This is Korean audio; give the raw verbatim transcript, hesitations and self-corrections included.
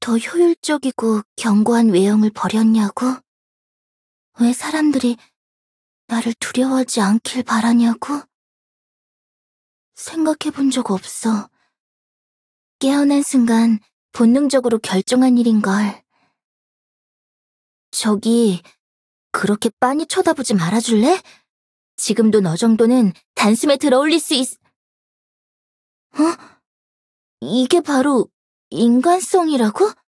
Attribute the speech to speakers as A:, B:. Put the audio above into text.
A: 더 효율적이고 견고한 외형을 버렸냐고? 왜 사람들이 나를 두려워하지 않길 바라냐고? 생각해본 적 없어. 깨어난 순간 본능적으로 결정한 일인걸. 저기, 그렇게 빤히 쳐다보지 말아줄래? 지금도 너 정도는 단숨에 들어올릴 수 있... 어? 이게 바로 인간성이라고?